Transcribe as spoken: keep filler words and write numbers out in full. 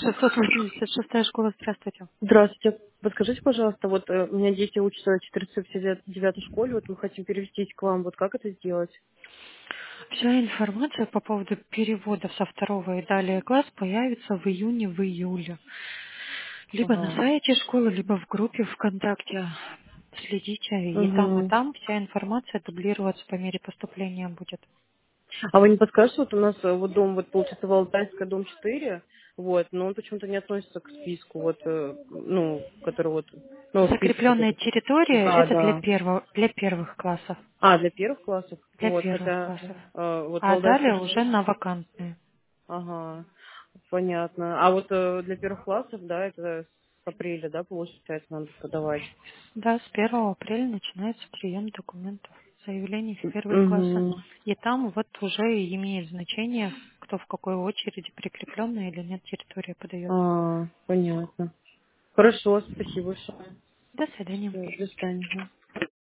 шестьсот восемьдесят шестая школа, здравствуйте. Здравствуйте. Подскажите, пожалуйста, вот э, у меня дети учатся в четыреста пятьдесят девятой школе, вот мы хотим перевестись к вам, вот как это сделать? Вся информация по поводу переводов со второго и далее класс появится в июне, в июле. Либо на Ага. сайте школы, либо в группе ВКонтакте. Следите, и там, и Угу. там вся информация дублироваться по мере поступления будет. А вы не подскажете, вот у нас э, вот дом, вот получается, Валдайская, дом четыре, вот, но он почему-то не относится к списку, вот, э, ну, который вот, ну, список вот Закрепленная этот. территория Да, это для да. первого, для первых классов. А, для первых классов? Для Вот, первых хотя, классов. э, вот А Валдайская далее уже школа. на вакантные. Ага, понятно. А вот э, для первых классов, да, это с апреля, да, получается, надо подавать. Да, с первого апреля начинается прием документов, заявлений в первые классы. Угу. И там вот уже и имеет значение, кто в какой очереди, прикрепленная или нет территория подает. А, понятно. Хорошо, спасибо большое. До свидания. Всё, до свидания.